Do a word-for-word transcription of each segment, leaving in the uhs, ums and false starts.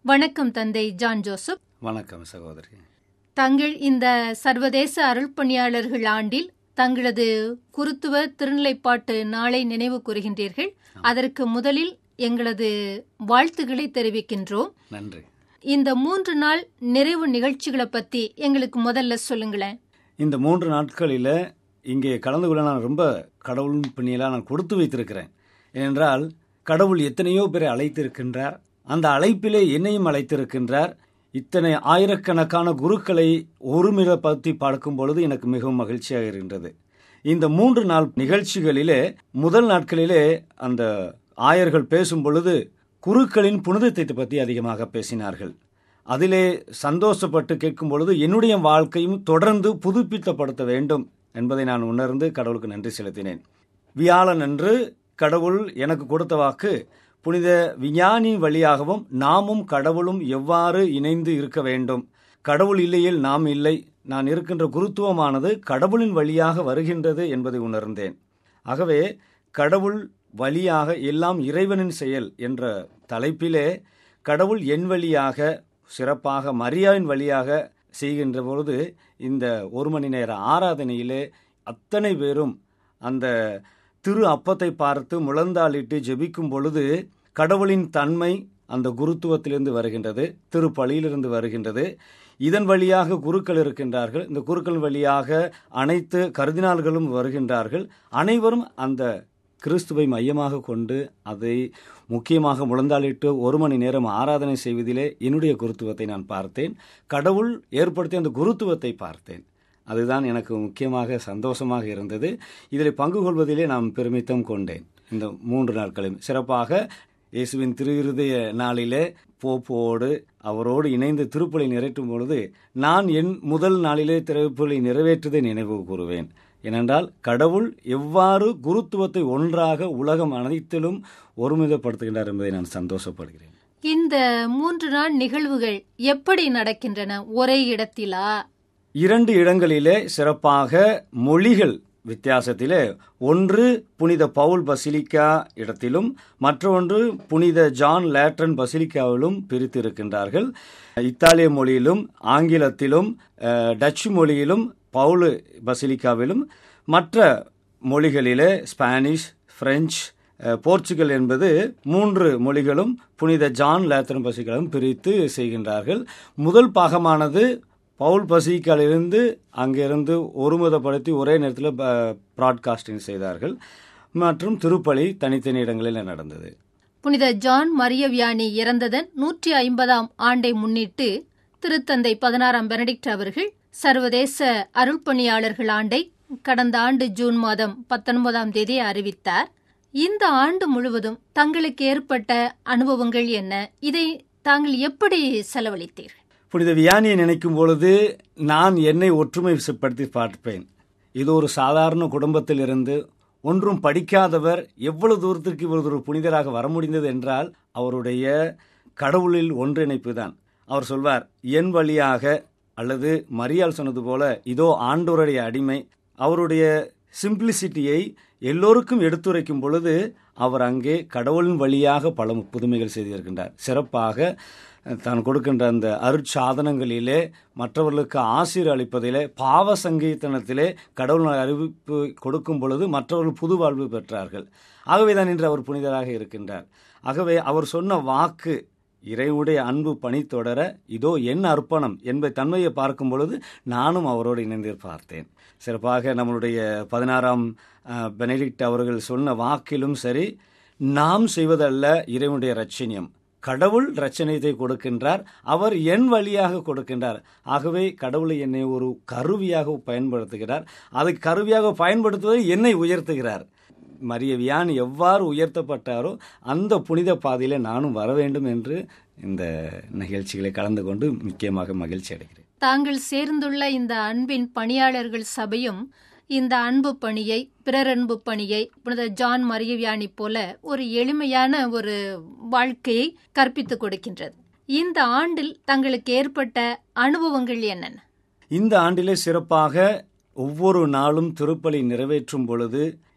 வணக்கம் தந்தை John Joseph. வணக்கம் சகோதரி. தங்கள் இந்த சர்வதேச அருள்பணியாளர்கள் ஆண்டில் தங்களது குருத்துவ திருநிலைப்பாட்டு நாளை நினைவு கூறுகின்றீர்கள். அதற்கு முதலில் எங்களது வாழ்த்துக்களை தெரிவிக்கின்றோம். நன்றி. இந்த மூன்று நாள் நிறைவு நிகழ்ச்சிகளை பத்தி எங்களுக்கு முதல்ல சொல்லுங்களேன். இந்த மூன்று நாட்களில் இங்கே கலந்து கொள்ள நான் ரொம்ப கடவுளின் பணியெல்லாம் நான் கொடுத்து வைத்திருக்கிறேன். ஏனென்றால் கடவுள் எத்தனையோ பேரை அழைத்திருக்கின்றார். அந்த அழைப்பிலே என்னையும் அழைத்திருக்கின்றார். இத்தனை ஆயிரக்கணக்கான குருக்களை ஒருமித பற்றி பார்க்கும் பொழுது எனக்கு மிகவும் மகிழ்ச்சியாக இருக்கின்றது. இந்த மூன்று நாள் நிகழ்ச்சிகளிலே முதல் நாட்களிலே அந்த ஆயர்கள் பேசும் பொழுது குருக்களின் புனிதத்தை பற்றி அதிகமாக பேசினார்கள். அதிலே சந்தோஷப்பட்டு கேட்கும் பொழுது என்னுடைய வாழ்க்கையும் தொடர்ந்து புதுப்பித்தப்படுத்த வேண்டும் என்பதை நான் உணர்ந்து கடவுளுக்கு நன்றி செலுத்தினேன். வியாழன் அன்று கடவுள் எனக்கு கொடுத்த வாக்கு, புனித விஞ்ஞானின் வழியாகவும் நாமும் கடவுளும் எவ்வாறு இணைந்து இருக்க வேண்டும். கடவுள் இல்லையில் நாம் இல்லை. நான் இருக்கின்ற குருத்துவமானது கடவுளின் வழியாக வருகின்றது என்பதை உணர்ந்தேன். ஆகவே கடவுள் வழியாக எல்லாம் இறைவனின் செயல் என்ற தலைப்பிலே கடவுள் என் வழியாக, சிறப்பாக மரியாவின் வழியாக செய்கின்ற பொழுது இந்த ஒரு மணி நேர ஆராதனையிலே அத்தனை பேரும் அந்த திரு அப்பத்தை பார்த்து முழந்தாளிட்டு ஜெபிக்கும் பொழுது கடவுளின் தன்மை அந்த குருத்துவத்திலிருந்து வருகின்றது, திருப்பலியிலிருந்து வருகின்றது. இதன் வழியாக குருக்கள் இருக்கின்றார்கள். இந்த குருக்கள் வழியாக அனைத்து கர்தினால்களும் வருகின்றார்கள். அனைவரும் அந்த கிறிஸ்துவை மையமாக கொண்டு அதை முக்கியமாக முழந்தாளிட்டு ஒரு மணி நேரம் ஆராதனை செய்வதிலே என்னுடைய குருத்துவத்தை நான் பார்த்தேன். கடவுள் ஏற்படுத்திய அந்த குருத்துவத்தை பார்த்தேன். அதுதான் எனக்கு முக்கியமாக சந்தோஷமாக இருந்தது. இதில் பங்கு கொள்வதிலே நான் பெருமித்தம் கொண்டேன். இந்த மூன்று நாட்களையும் சிறப்பாக இயேசுவின் திருவிருதய நாளிலே போப்போடு அவரோடு இணைந்து திருப்பலி நிறைவேற்றும் பொழுது நான் என் முதல் நாளிலே திருப்பலி நிறைவேற்றதை நினைவு கூறுவேன். ஏனென்றால் கடவுள் எவ்வாறு குருத்துவத்தை ஒன்றாக உலகம் அனைத்திலும் ஒருமிதப்படுத்துகின்றார் என்பதை நான் சந்தோஷப்படுகிறேன். இந்த மூன்று நாள் நிகழ்வுகள் எப்படி நடக்கின்றன? ஒரே இடத்திலா? இரண்டு இடங்களிலே சிறப்பாக மொழிகள் வித்தியாசத்திலே, ஒன்று புனித பவுல் பசிலிக்கா இடத்திலும் மற்றொன்று புனித ஜான் லேட்ரன் பசிலிக்காவிலும் பிரித்து இருக்கின்றார்கள். இத்தாலிய மொழியிலும் ஆங்கிலத்திலும் டச்சு மொழியிலும் பவுல் பசிலிக்காவிலும், மற்ற மொழிகளிலே ஸ்பானிஷ், பிரெஞ்சு, போர்ச்சுகல் என்பது மூன்று மொழிகளும் புனித ஜான் லேட்ரன் பசிலிக்காவிலும் பிரித்து செய்கின்றார்கள். முதல் பாகமானது பவுல் பசிலிக்காவிலிருந்து அங்கிருந்து ஒருமுகப்படுத்தி ஒரே நேரத்தில் பிராட்காஸ்டிங் செய்தார்கள். மற்றும் திருப்பலி தனித்தனி இடங்களில் நடந்தது. புனித ஜான் மரிய வியானி இறந்ததன் நூற்றி ஐம்பதாம் ஆண்டை முன்னிட்டு திருத்தந்தை பதினாறாம் பெனடிக்ட் அவர்கள் சர்வதேச அருள்பணியாளர்கள் ஆண்டை கடந்த ஆண்டு ஜூன் மாதம் பத்தொன்பதாம் தேதி அறிவித்தார். இந்த ஆண்டு முழுவதும் தங்களுக்கு ஏற்பட்ட அனுபவங்கள் என்ன? இதை தாங்கள் எப்படி செலவழித்தீர்கள்? புனித வியானியை நினைக்கும் பொழுது நான் என்னை ஒற்றுமைப்படுத்தி பார்ப்பேன். இது ஒரு சாதாரண குடும்பத்தில் இருந்து ஒன்றும் படிக்காதவர் எவ்வளவு தூரத்திற்கு இவ்வளவு ஒரு புனிதராக வர முடிந்தது என்றால் அவருடைய கடவுளில் ஒன்றிணைப்பு தான். அவர் சொல்வார், என் வழியாக, அல்லது மரியாள் சொன்னது போல இதோ ஆண்டவருடைய அடிமை. அவருடைய சிம்பிளிசிட்டியை எல்லோருக்கும் எடுத்துரைக்கும் பொழுது அவர் அங்கே கடவுளின் வழியாக பல புதுமைகள் செய்திருக்கின்றார். சிறப்பாக தான் கொடுக்கின்ற அந்த அருட்சாதனங்களிலே, மற்றவர்களுக்கு ஆசீர் அளிப்பதிலே, பாவ சங்கீர்த்தனத்திலே கடவுள் அறிவிப்பு கொடுக்கும் பொழுது மற்றவர்கள் புது வாழ்வு பெற்றார்கள். ஆகவே தான் இன்று அவர் புனிதராக இருக்கின்றார். ஆகவே அவர் சொன்ன வாக்கு, இறைவனுடைய அன்பு பணி தொடர இதோ என் அர்ப்பணம் என்பதை தன்மையை பார்க்கும் பொழுது நானும் அவரோடு இணைந்து பார்த்தேன். சிறப்பாக நம்மளுடைய பதினாறாம் பெனடிக்ட் அவர்கள் சொன்ன வாக்கிலும் சரி, நாம் செய்வதல்ல இறைவனுடைய இரட்சணியம், கடவுள் இரட்சணியத்தை கொடுக்கின்றார், அவர் என் வழியாக கொடுக்கின்றார். ஆகவே கடவுளை என்னை ஒரு கருவியாக பயன்படுத்துகிறார். அதை கருவியாக பயன்படுத்துவதை என்னை உயர்த்துகிறார். மரிய வியானி எவ்வாறு உயர்த்தப்பட்டாரோ அந்த புனித பாதையிலே நானும் வர வேண்டும் என்று இந்த நிகழ்ச்சிகளை கலந்து கொண்டு முக்கியமாக மகிழ்ச்சி அடைகிறேன். தாங்கள் சேர்ந்துள்ள இந்த அன்பின் பணியாளர்கள் சபையும் இந்த அன்பு பணியை, பிறரன்பு பணியை புனித ஜான் மரிய வியானி போல ஒரு எளிமையான ஒரு வாழ்க்கையை கற்பித்துக் கொடுக்கின்றது. இந்த ஆண்டில் தங்களுக்கு ஏற்பட்ட அனுபவங்கள் என்னென்ன? இந்த ஆண்டிலே சிறப்பாக ஒவ்வொரு நாளும் திருப்பலி நிறைவேற்றும் பொழுது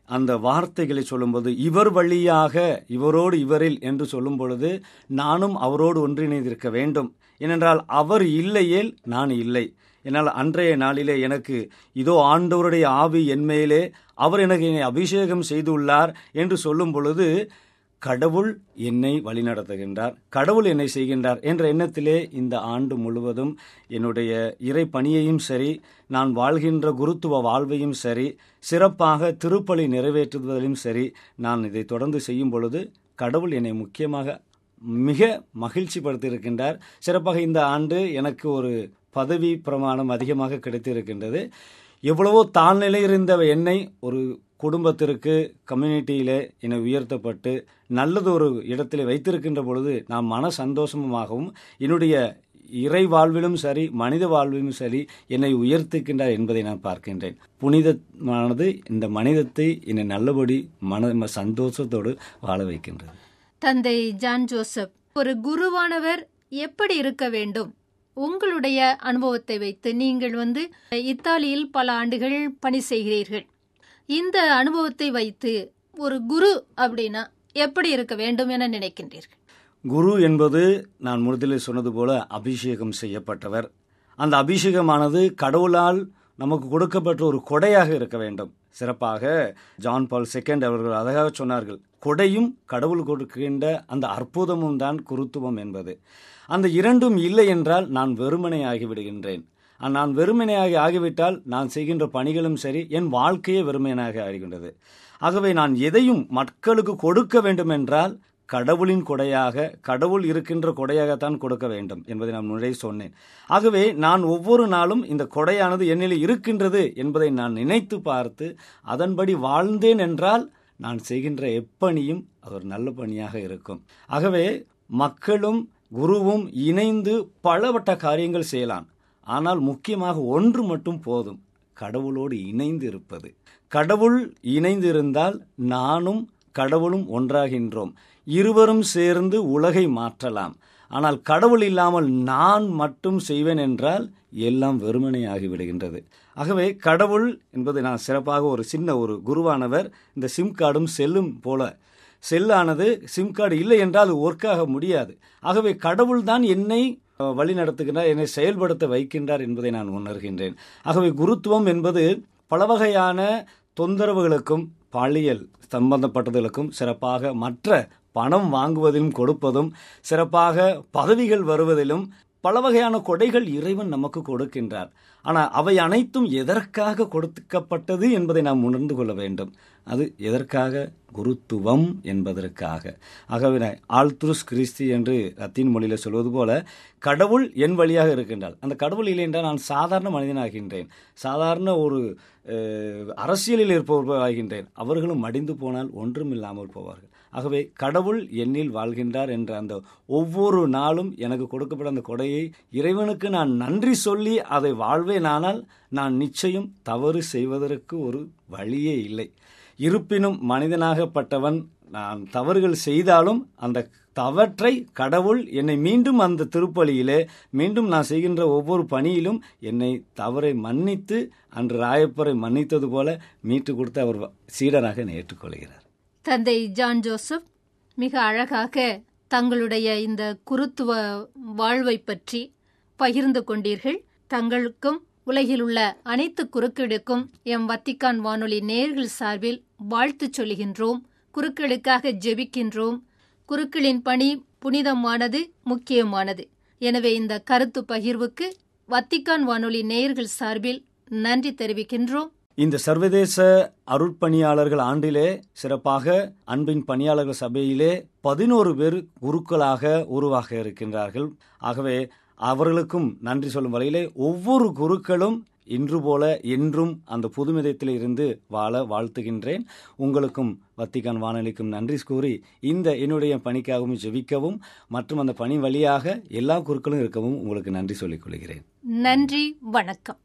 அந்த வார்த்தைகளை சொல்லும்போது, இவர் வழியாக இவரோடு இவரில் என்று சொல்லும் பொழுது நானும் அவரோடு ஒன்றிணைந்திருக்க வேண்டும். ஏனென்றால் அவர் இல்லையேல் நான் இல்லை. என்னால் அன்றைய நாளிலே எனக்கு இதோ ஆண்டவருடைய ஆவி என் மேலே, அவர் எனக்கு என்னை அபிஷேகம் செய்துள்ளார் என்று சொல்லும் பொழுது கடவுள் என்னை வழிநடத்துகின்றார், கடவுள் என்னை செய்கின்றார் என்ற எண்ணத்திலே இந்த ஆண்டு முழுவதும் என்னுடைய இறை பணியையும் சரி, நான் வாழ்கின்ற குருத்துவ வாழ்வையும் சரி, சிறப்பாக திருப்பலி நிறைவேற்றுவதிலும் சரி, நான் இதை தொடர்ந்து செய்யும் பொழுது கடவுள் என்னை முக்கியமாக மிக மகிழ்ச்சி படுத்தியிருக்கின்றார். சிறப்பாக இந்த ஆண்டு எனக்கு ஒரு பதவி பிரமாணம் அதிகமாக கிடைத்திருக்கின்றது. எவ்வளவோ தாழ்நிலை இருந்த என்னை ஒரு குடும்பத்திற்கு, கம்யூனிட்டியிலே என்னை உயர்த்தப்பட்டு நல்லது ஒரு இடத்திலே வைத்திருக்கின்ற பொழுது நான் மன சந்தோஷமாகவும், என்னுடைய இறை வாழ்விலும் சரி மனித வாழ்விலும் சரி என்னை உயர்த்துகின்றார் என்பதை நான் பார்க்கின்றேன். புனிதமானது இந்த மனிதத்தை என்னை நல்லபடி மன சந்தோஷத்தோடு வாழ வைக்கின்றது. தந்தை ஜான் ஜோசப், ஒரு குருவானவர் எப்படி இருக்க வேண்டும்? உங்களுடைய அனுபவத்தை வைத்து, நீங்கள் வந்து இத்தாலியில் பல ஆண்டுகள் பணி செய்கிறீர்கள். இந்த அனுபவத்தை வைத்து ஒரு குரு அப்படின்னா எப்படி இருக்க வேண்டும் என நினைக்கின்றீர்கள்? குரு என்பது நான் முதலில் சொன்னது போல அபிஷேகம் செய்யப்பட்டவர். அந்த அபிஷேகமானது கடவுளால் நமக்கு கொடுக்கப்பட்ட ஒரு கொடையாக இருக்க வேண்டும். சிறப்பாக ஜான் பால் செகண்ட் அவர்கள் அழகாக சொன்னார்கள், கொடையும் கடவுள் கொடுக்கின்ற அந்த அற்புதமும் தான் குருத்துவம் என்பது. அந்த இரண்டும் இல்லை என்றால் நான் வெறுமனை ஆகிவிடுகின்றேன். நான் வெறுமனையாக ஆகிவிட்டால் நான் செய்கின்ற பணிகளும் சரி, என் வாழ்க்கையே வெறுமையாக ஆகிவிடுகிறது. ஆகவே நான் எதையும் மக்களுக்கு கொடுக்க வேண்டும் என்றால் கடவுளின் கொடையாக, கடவுள் இருக்கின்ற கொடையாகத்தான் கொடுக்க வேண்டும் என்பதை நான் முன்னே சொன்னேன். ஆகவே நான் ஒவ்வொரு நாளும் இந்த கொடையானது என்னில் இருக்கின்றது என்பதை நான் நினைத்து பார்த்து அதன்படி வாழ்ந்தேன் என்றால் நான் செய்கின்ற எப்பணியும் அது ஒரு நல்ல பணியாக இருக்கும். ஆகவே மக்களும் குருவும் இணைந்து பலவட்ட காரியங்கள் செய்யலாம். ஆனால் முக்கியமாக ஒன்று மட்டும் போதும், கடவுளோடு இணைந்து இருப்பது. கடவுள் இணைந்து இருந்தால் நானும் கடவுளும் ஒன்றாகின்றோம். இருவரும் சேர்ந்து உலகை மாற்றலாம். ஆனால் கடவுள் இல்லாமல் நான் மட்டும் செய்வேன் என்றால் எல்லாம் வெறுமனை ஆகிவிடுகின்றது. ஆகவே கடவுள் என்பது, நான் சிறப்பாக ஒரு சின்ன ஒரு குருவானவர் இந்த சிம் கார்டும் செல்லும் போல, செல்லானது சிம் கார்டு இல்லை என்றால் அது ஒர்க்காக முடியாது. ஆகவே கடவுள் தான் என்னை வழி நடத்துகின்றார், என்னை செயல்படுத்த வைக்கின்றார் என்பதை நான் உணர்கின்றேன். ஆகவே குருத்துவம் என்பது பல வகையான தொந்தரவுகளுக்கும் பாலியல் சம்பந்தப்பட்டதுகளுக்கும், சிறப்பாக மற்ற பணம் வாங்குவதிலும் கொடுப்பதும், சிறப்பாக பதவிகள் வருவதிலும் பல வகையான கொடைகள் இறைவன் நமக்கு கொடுக்கின்றார். ஆனால் அவை அனைத்தும் எதற்காக கொடுக்கப்பட்டது என்பதை நாம் உணர்ந்து கொள்ள வேண்டும். அது எதற்காக? குருத்துவம் என்பதற்காக. ஆகவே ஆல்த்ருஸ் கிறிஸ்தி என்று லத்தீன் மொழியில் சொல்வது போல, கடவுள் என் வழியாக இருக்கின்றார். அந்த கடவுள் இல்லை என்றால் நான் சாதாரண மனிதனாகின்றேன், சாதாரண ஒரு அரசியலில் இருப்பவர்கள் ஆகின்றேன். அவர்களும் மடிந்து போனால் ஒன்றும் இல்லாமல் போவார்கள். ஆகவே கடவுள் என்னில் வாழ்கின்றார் என்ற அந்த ஒவ்வொரு நாளும் எனக்கு கொடுக்கப்பட்ட அந்த கொடையை இறைவனுக்கு நான் நன்றி சொல்லி அதை வாழ்வேனானால் நான் நிச்சயம் தவறு செய்வதற்கு ஒரு வழியே இல்லை. இருப்பினும் மனிதனாகப்பட்டவன் நான் தவறுகள் செய்தாலும் அந்த தவற்றை கடவுள் என்னை மீண்டும் அந்த திருப்பலியிலே, மீண்டும் நான் செய்கின்ற ஒவ்வொரு பணியிலும் என்னை தவறை மன்னித்து, அன்று ராயப்பரை மன்னித்தது போல மீட்டு கொடுத்து அவர் சீடராக என்னை ஏற்றுக்கொள்கிறார். தந்தை ஜான் ஜோசப், மிக அழகாக தங்களுடைய இந்த குருத்துவ வாழ்வை பற்றி பகிர்ந்து கொண்டீர்கள். தங்களுக்கும் உலகில் உள்ள அனைத்து குருக்களுக்கும் எம் வத்திக்கான் வானொலி நேயர்கள் சார்பில் வாழ்த்து சொல்கின்றோம். குருக்களுக்காக ஜெபிக்கின்றோம். குருக்களின் பணி புனிதமானது, முக்கியமானது. எனவே இந்த கருத்து பகிர்வுக்கு வத்திக்கான் வானொலி நேயர்கள் சார்பில் நன்றி தெரிவிக்கின்றோம். இந்த சர்வதேச அருட்பணியாளர்கள் ஆண்டிலே சிறப்பாக அன்பின் பணியாளர்கள் சபையிலே பதினோரு பேர் குருக்களாக உருவாக இருக்கின்றார்கள். ஆகவே அவர்களுக்கும் நன்றி சொல்லும் வகையிலே ஒவ்வொரு குருக்களும் இன்று போல என்றும் அந்த புதுமிதத்தில் இருந்து வாழ வாழ்த்துகின்றேன். உங்களுக்கும் வத்திக்கான் வானொலிக்கும் நன்றி கூறி இந்த என்னுடைய பணிக்காகவும் ஜெபிக்கவும் மற்றும் அந்த பணி வழியாக எல்லா குருக்களும் இருக்கவும் உங்களுக்கு நன்றி சொல்லிக் கொள்கிறேன். நன்றி, வணக்கம்.